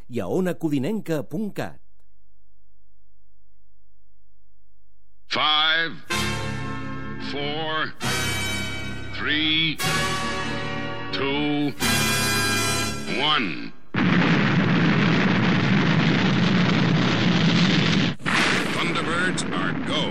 i a onacodinenca.cat. 5, 4, 3, 2, 1. Thunderbirds are go.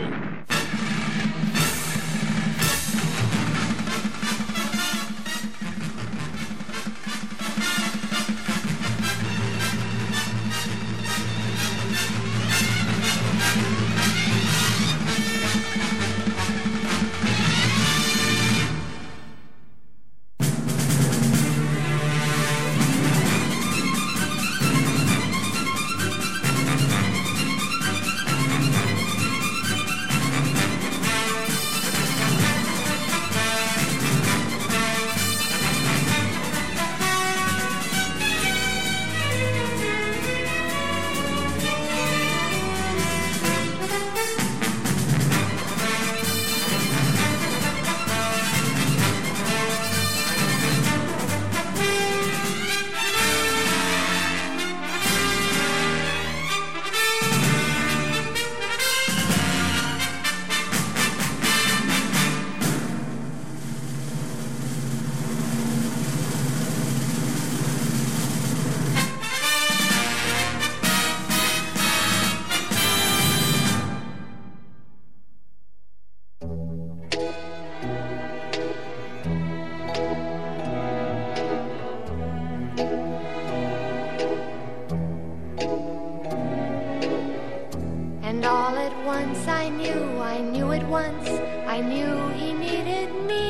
And all at once I knew at once, I knew he needed me.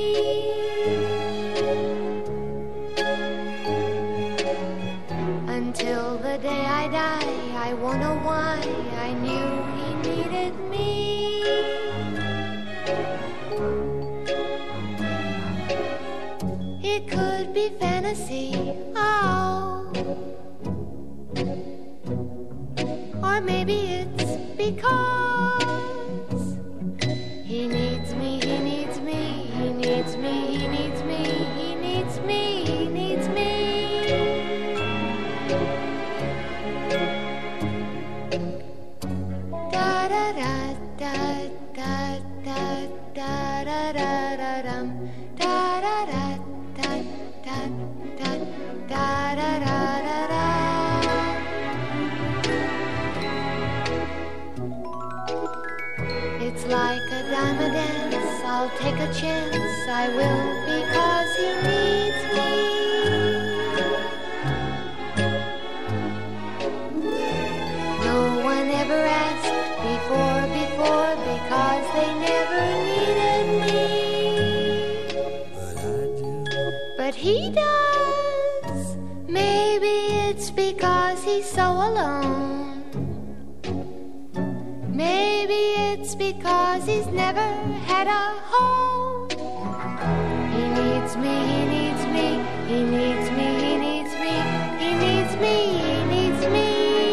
Until the day I die, I won't know why, I knew he needed me. It could be fantasy, oh, or maybe it's because he needs me, he needs me, he needs me, he needs me, he needs me, he needs me. Da da da da da da da da da da dum, da da da da da da da da da da. It's like a dime a dance, I'll take a chance, I will, because he needs me. No one ever asked before, because they never needed me. But I do. But he does. Maybe it's because he's so alone. Maybe it's because he's never had a home. He needs me, he needs me, he needs me, he needs me, he needs me, he needs me.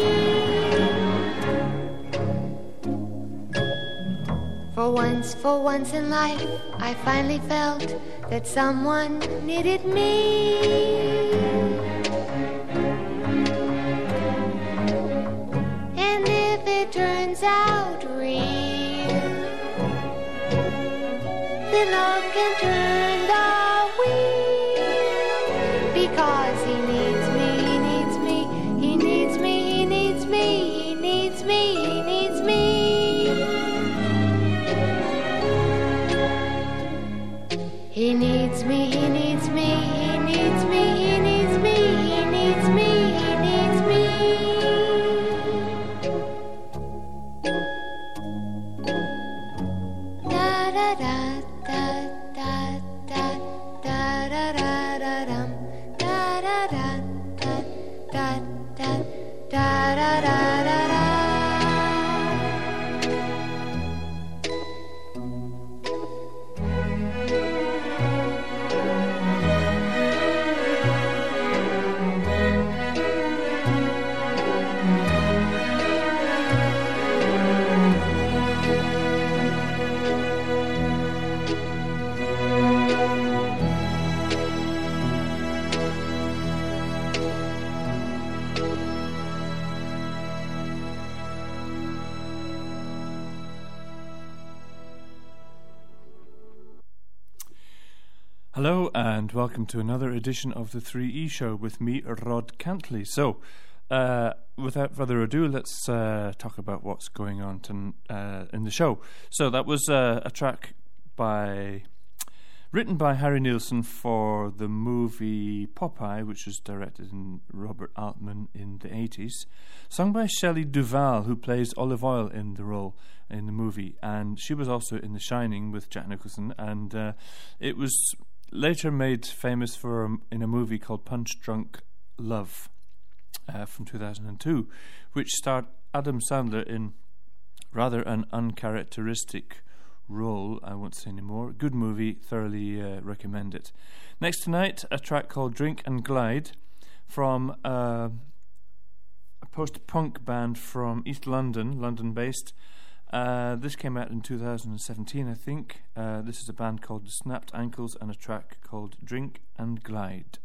For once in life, I finally felt that someone needed me. And if it turns out real, then love can turn the wheel. Because he needs me, he needs me, he needs me, he needs me, he needs me, he needs me. He needs me, he needs me, he needs me, he Hello and welcome to another edition of the 3E Show with me, Rod Cantley. So, without further ado, let's talk about what's going on in the show. So that was a track written by Harry Nilsson for the movie Popeye, which was directed by Robert Altman in the 80s, sung by Shelley Duvall, who plays Olive Oyl in the role in the movie, and she was also in The Shining with Jack Nicholson, and it was later made famous in a movie called Punch Drunk Love from 2002, which starred Adam Sandler in rather an uncharacteristic role. I won't say any more. Good movie, thoroughly recommend it. Next tonight, a track called Drink and Glide from a post-punk band from East London, London-based. This came out in 2017, I think. This is a band called The Snapped Ankles and a track called Drink and Glide.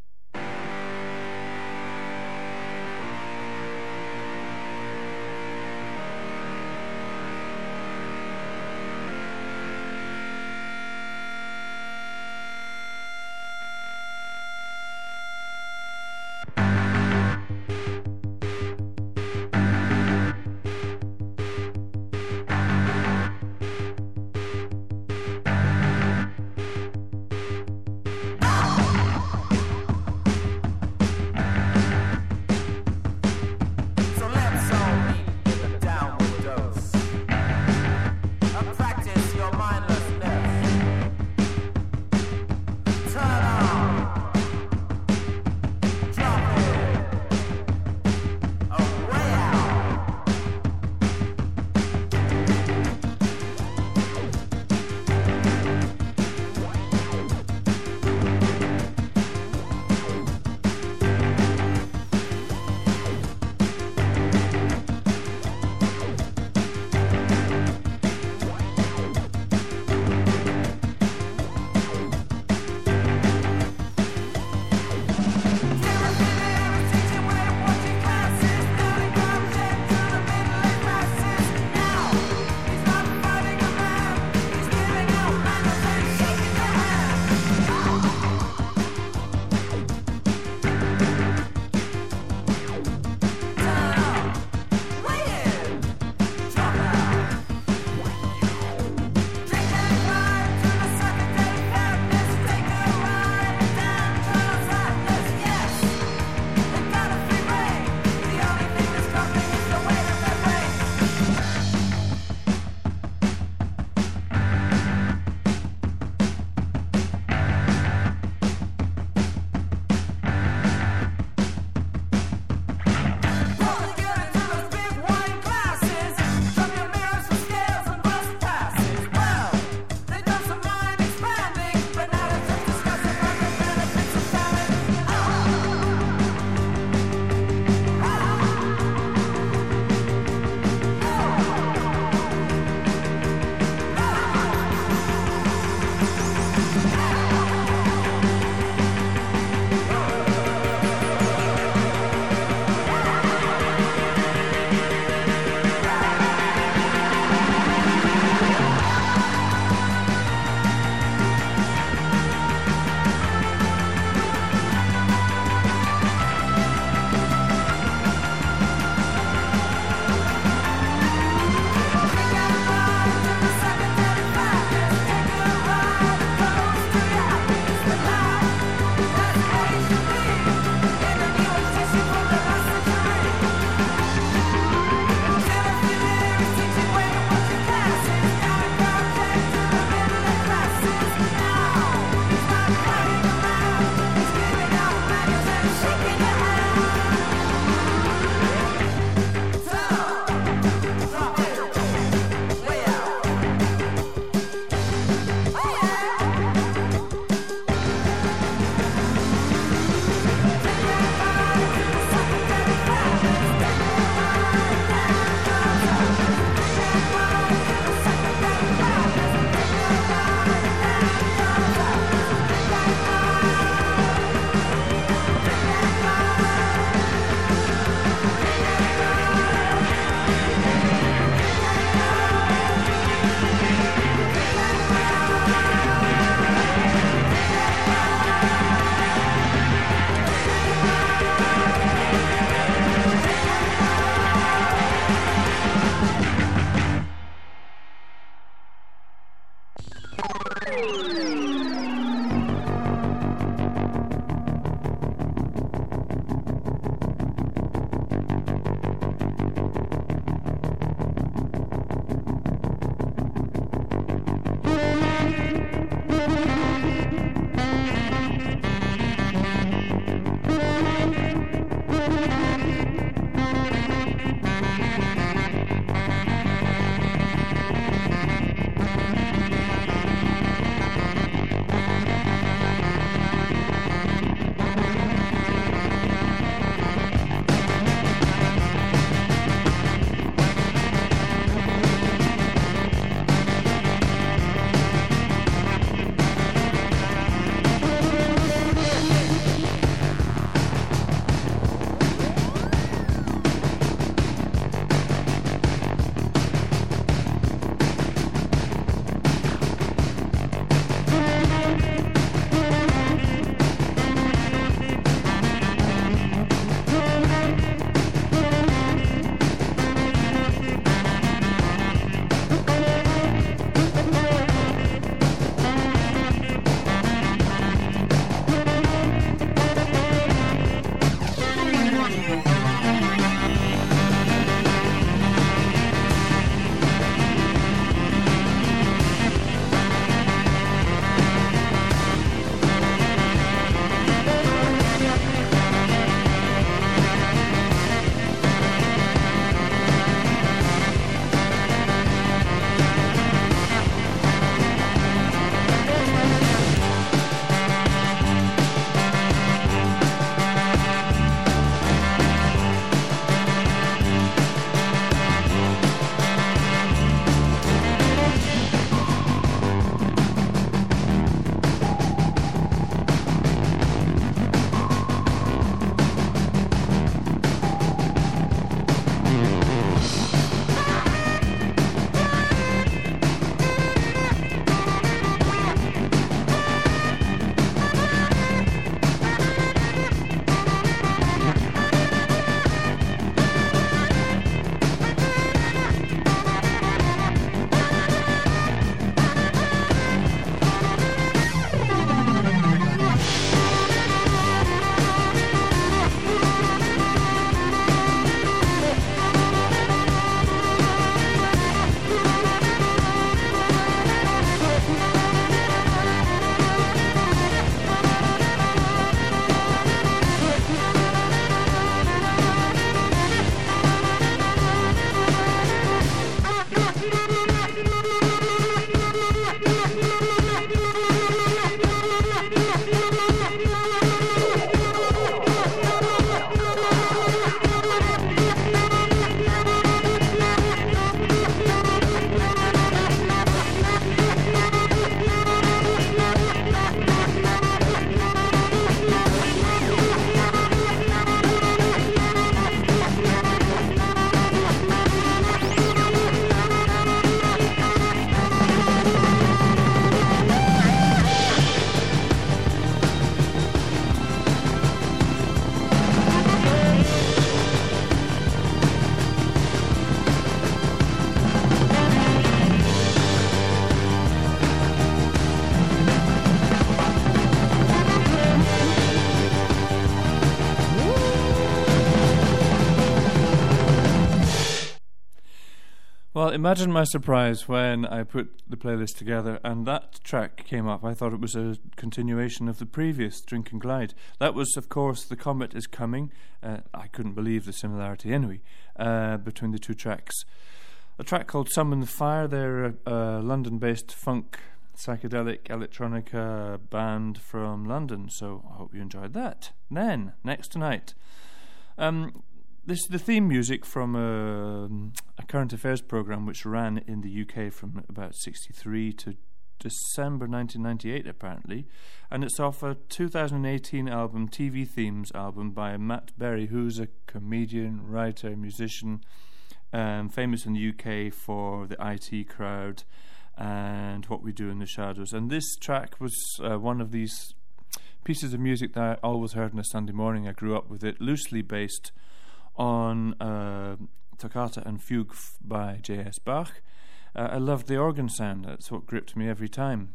Well, imagine my surprise when I put the playlist together and that track came up. I thought it was a continuation of the previous, Drink and Glide. That was, of course, The Comet Is Coming. I couldn't believe the similarity anyway between the two tracks. A track called Summon the Fire. They're a London-based funk, psychedelic, electronica band from London, so I hope you enjoyed that. Then, next tonight, this is the theme music from a current affairs programme which ran in the UK from about 1963 to December 1998 apparently, and it's off a 2018 album, TV Themes album by Matt Berry, who's a comedian, writer, musician, famous in the UK for the IT Crowd and What We Do in the Shadows. And this track was one of these pieces of music that I always heard on a Sunday morning. I grew up with it, loosely based on Toccata and Fugue by J.S. Bach. I loved the organ sound. That's what gripped me every time.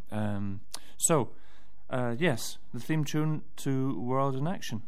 Yes, the theme tune to World in Action.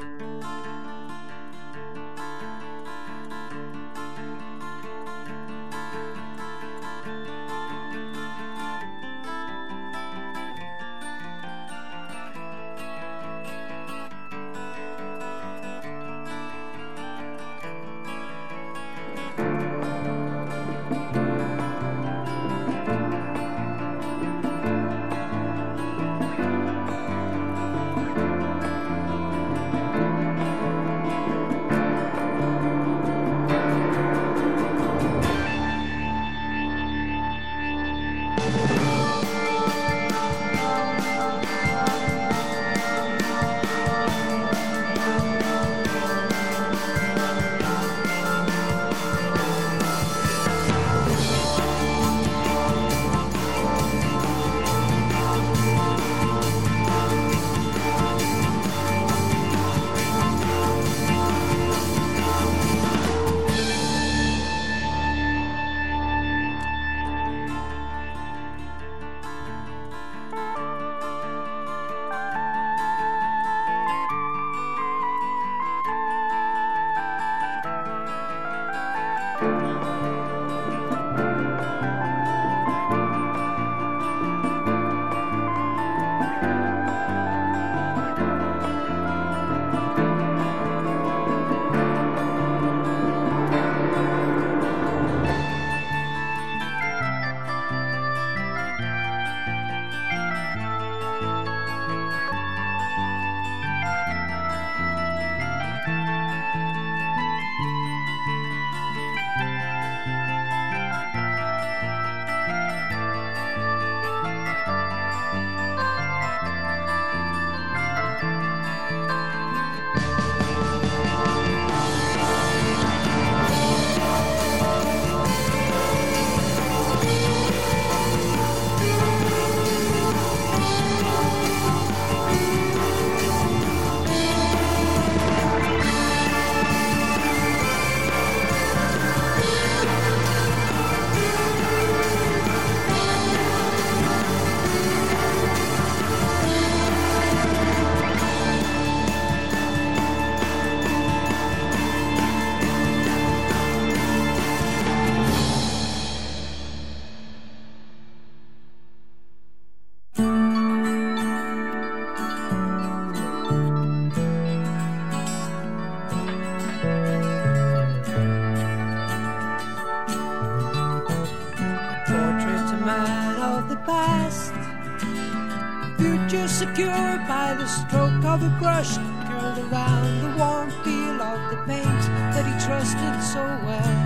Secured by the stroke of a brush, curled around the warm feel of the paint that he trusted so well.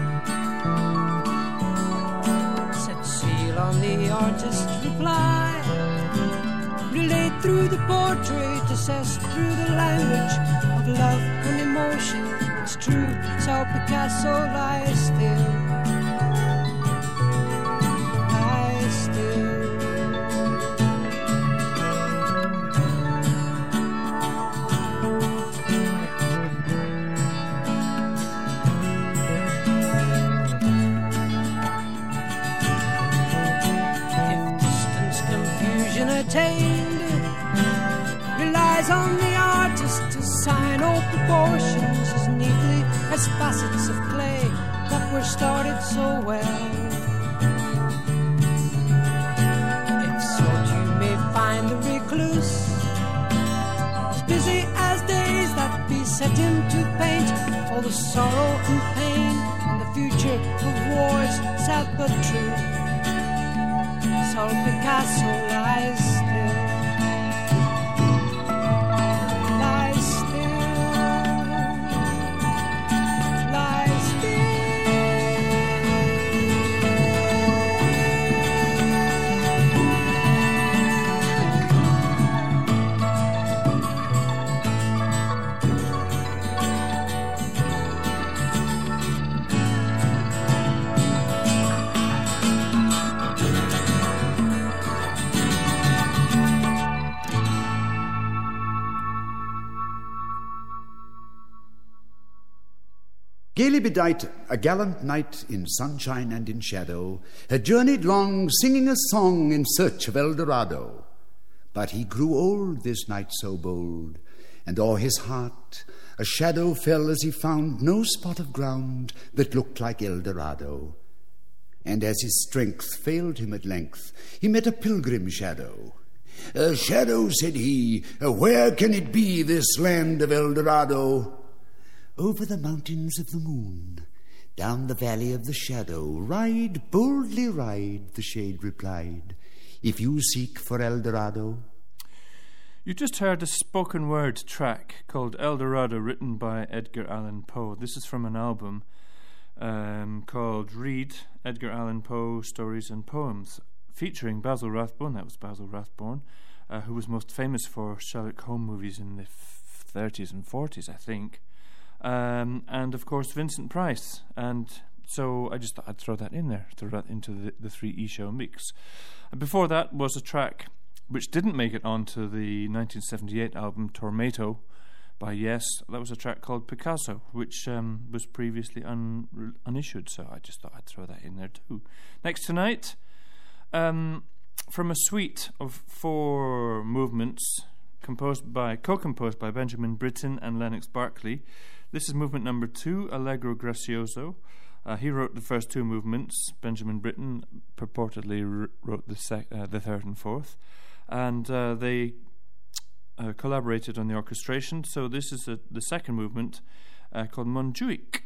Set seal on the artist's reply, relayed through the portrait, assessed through the language of love and emotion. It's true, saw Picasso lie still. Relies on the artist to sign all proportions as neatly as facets of clay that were started so well. If sort you may find the recluse as busy as days that beset him to paint all the sorrow and pain and the future of war's sad but true. Saul Picasso lies still, lies still, lies still. Gaily bedight, a gallant knight in sunshine and in shadow had journeyed long, singing a song in search of El Dorado. But he grew old, this knight so bold, and o'er his heart a shadow fell as he found no spot of ground that looked like El Dorado. And as his strength failed him at length, he met a pilgrim shadow. "Shadow," said he, "where can it be, this land of El Dorado?" "Over the mountains of the moon, down the valley of the shadow, ride, boldly ride," the shade replied, "if you seek for El Dorado." You just heard a spoken word track called El Dorado, written by Edgar Allan Poe. This is from an album called Read, Edgar Allan Poe Stories and Poems, featuring Basil Rathbone. That was Basil Rathbone, who was most famous for Sherlock Holmes movies in the 30s and 40s, I think. And of course Vincent Price, and so I just thought I'd throw that in there, throw that into the 3E show mix. And before that was a track which didn't make it onto the 1978 album Tormato by Yes. That was a track called Picasso, which was previously unissued, so I just thought I'd throw that in there too. Next tonight, from a suite of 4 movements co-composed by Benjamin Britten and Lennox Berkeley. This is movement number 2, Allegro Gracioso. He wrote the first 2 movements. Benjamin Britten purportedly wrote the third and fourth, and they collaborated on the orchestration. So this is the second movement called Montjuic.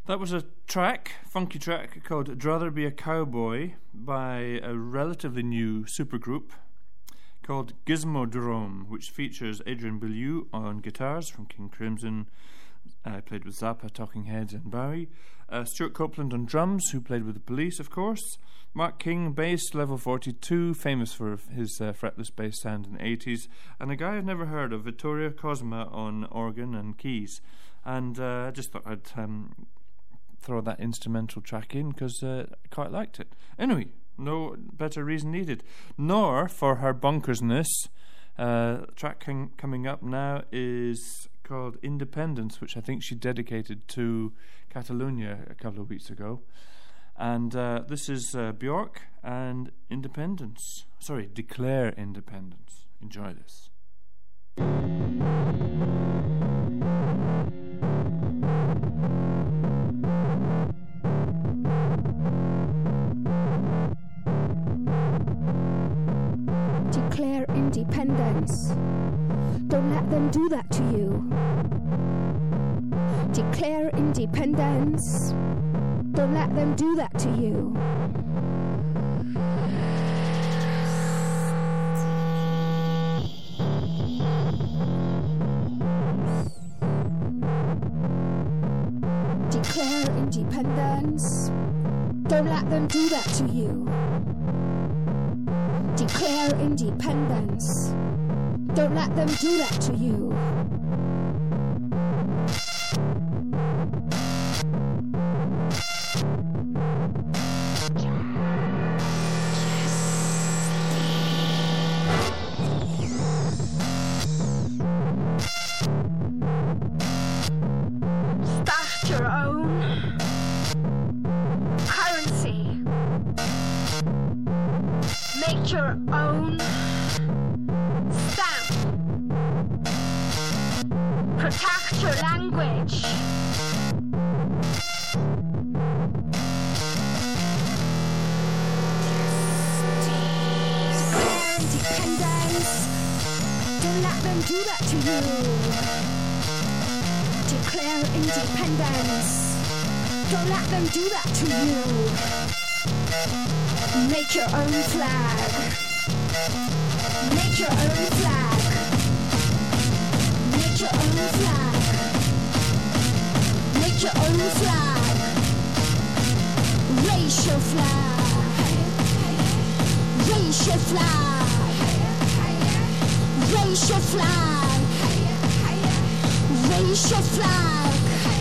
That was a funky track called I'd Rather Be a Cowboy by a relatively new supergroup called Gizmodrome, which features Adrian Belew on guitars from King Crimson, played with Zappa, Talking Heads and Bowie, Stuart Copeland on drums, who played with the Police, of course, Mark King, bass, Level 42, famous for his fretless bass sound in the 80s, and a guy I've never heard of, Vittorio Cosma, on organ and keys. And I just thought I'd throw that instrumental track in because I quite liked it. Anyway, no better reason needed. Nor for her bonkersness. Track coming up now is called Independence, which I think she dedicated to Catalonia a couple of weeks ago. And this is Bjork and Independence. Sorry, Declare Independence. Enjoy this. Declare independence. Don't let them do that to you. Declare independence. Don't let them do that to you. Declare independence. Don't let them do that to you. Declare independence. Don't let them do that to you. Start your own currency. Make your own stamp. Protect your language. Declare independence. Don't let them do that to you. Declare independence. Don't let them do that to you. Make your own flag. Make your own flag. Make your own flag. Make your own flag. Raise your flag. Raise your flag. Raise your flag. Raise your flag.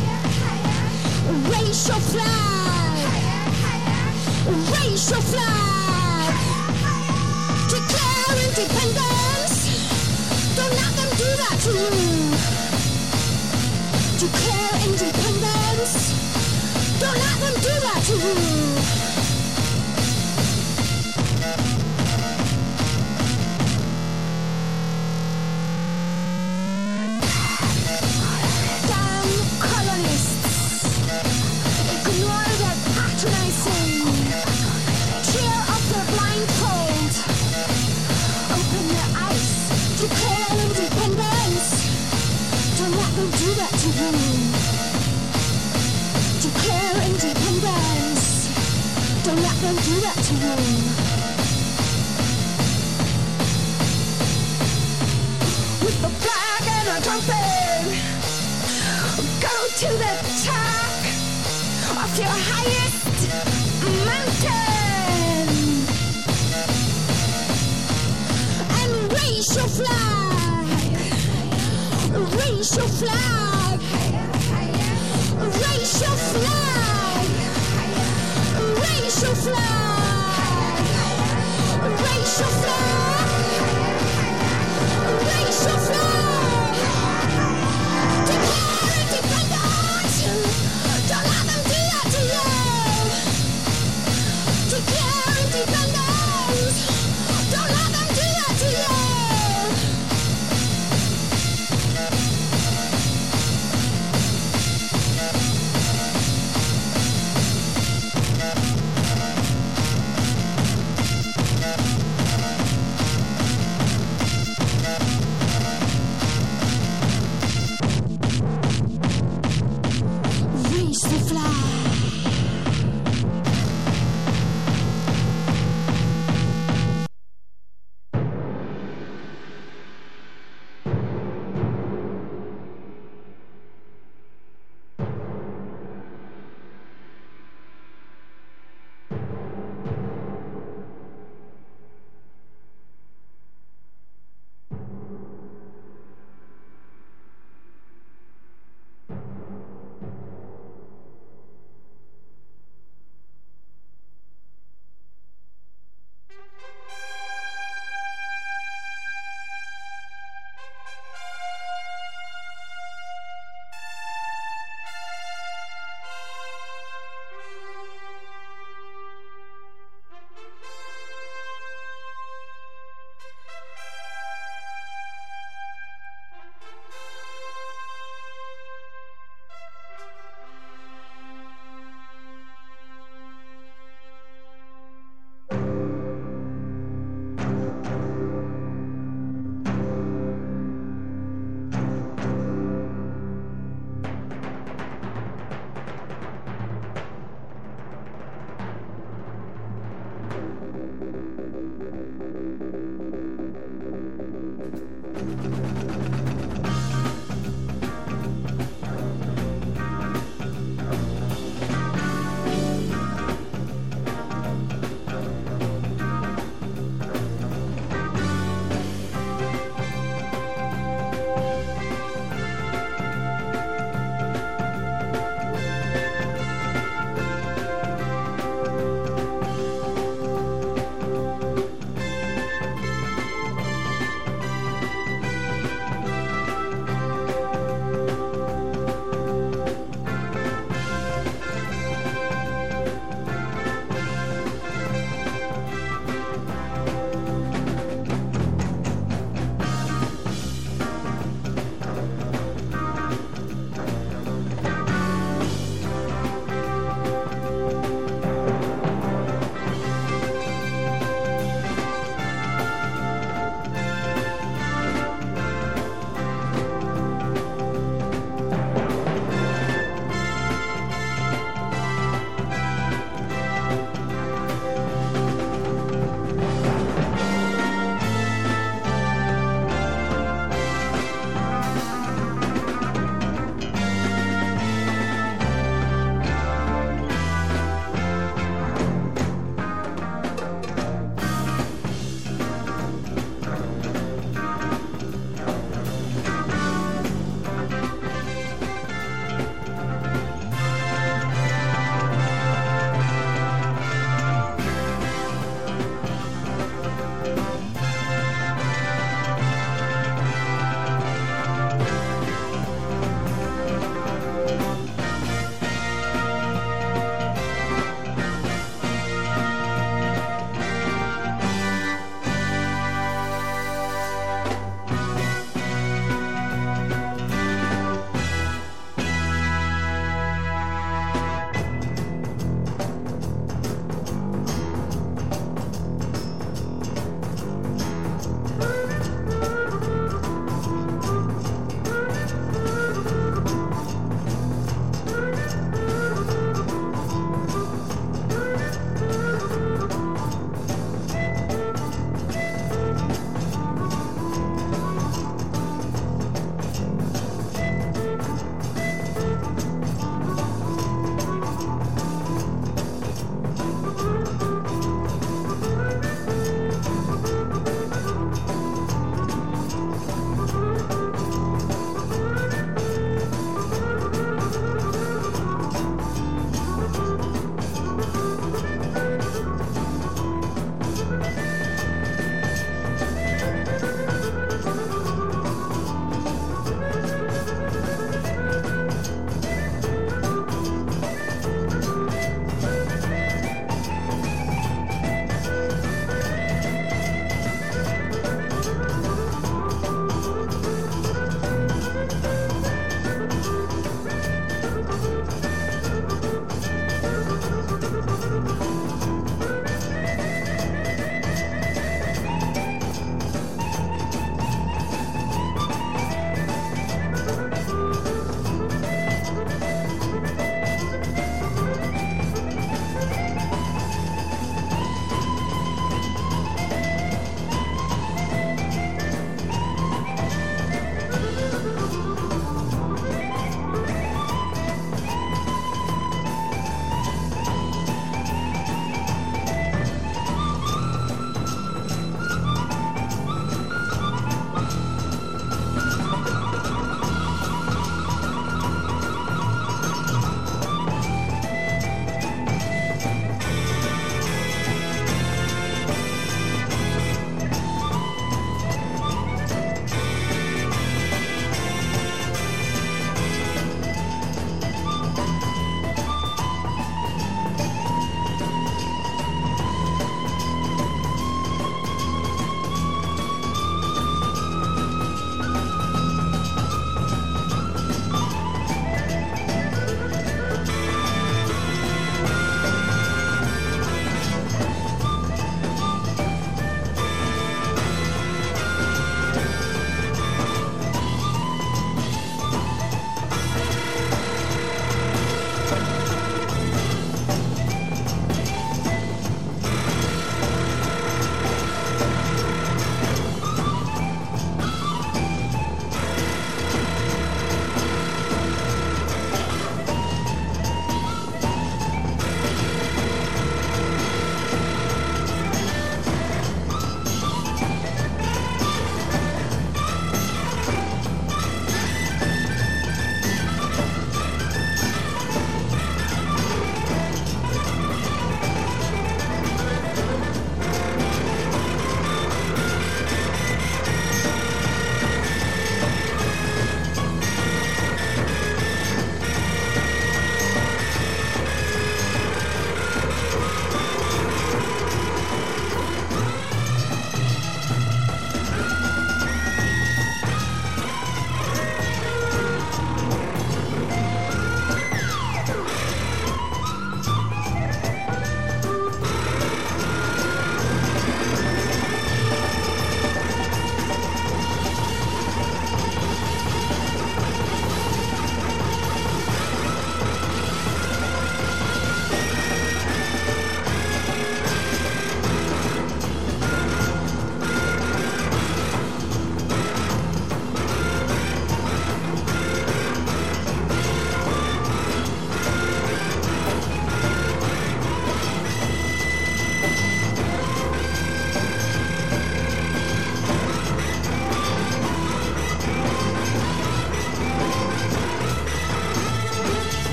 Raise your flag. Raise your flag. Declare independence. Don't let them do that to you. Declare independence. Don't let them do that to you. Do that to you. Declare independence. Don't let them do that to you. With the flag and a trumpet, go to the top of your highest mountain and raise your flag. Raise your flag. Raise your flag. Raise your flag. Raise your flag. Raise your flag. Declare independence. Don't let them do that to you. Declare independence. Don't let them do that to you.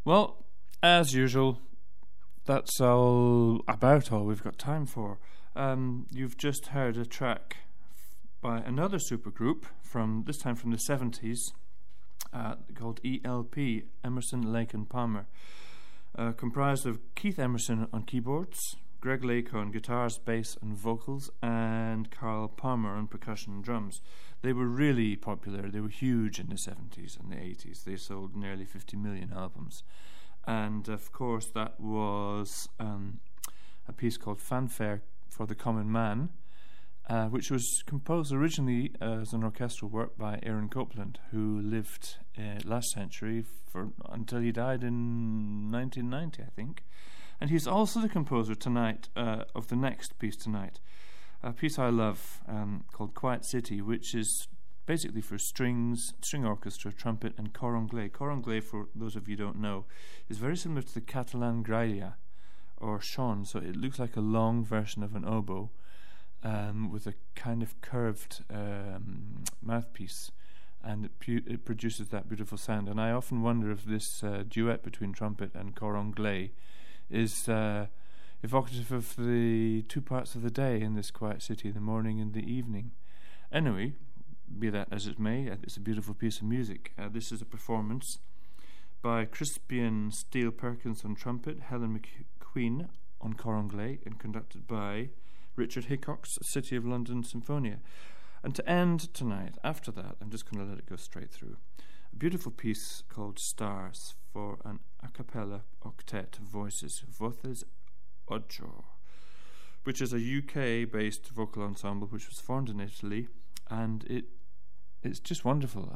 Well, as usual, that's about all we've got time for. You've just heard a track by another supergroup this time from the 70s, called ELP, Emerson, Lake and Palmer, comprised of Keith Emerson on keyboards, Greg Lake on guitars, bass and vocals, and Carl Palmer on percussion and drums. They were really popular. They were huge in the 70s and the 80s. They sold nearly 50 million albums. And of course that was a piece called Fanfare for the Common Man, which was composed originally as an orchestral work by Aaron Copland, who lived last century until he died in 1990, I think. And he's also the composer tonight of the next piece tonight, a piece I love called Quiet City, which is basically for string orchestra, trumpet and cor anglais. Cor anglais, for those of you who don't know, is very similar to the Catalan graella or chant, so it looks like a long version of an oboe with a kind of curved mouthpiece, and it produces that beautiful sound. And I often wonder if this duet between trumpet and cor anglais is evocative of the two parts of the day in this quiet city, the morning and the evening. Anyway, be that as it may, it's a beautiful piece of music. This is a performance by Crispian Steele Perkins on trumpet, Helen McQueen on cor anglais, and conducted by Richard Hickok's City of London Symphonia. And to end tonight, after that, I'm just going to let it go straight through, a beautiful piece called Stars for an a cappella octet voices, Voces Ocho, which is a UK-based vocal ensemble which was formed in Italy, and it's just wonderful.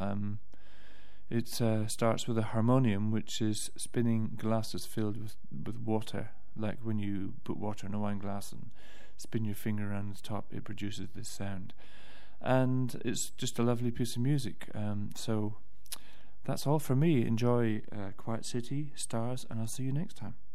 It starts with a harmonium, which is spinning glasses filled with water, like when you put water in a wine glass and spin your finger around the top, it produces this sound. And it's just a lovely piece of music. So that's all for me. Enjoy Quiet City, Stars, and I'll see you next time.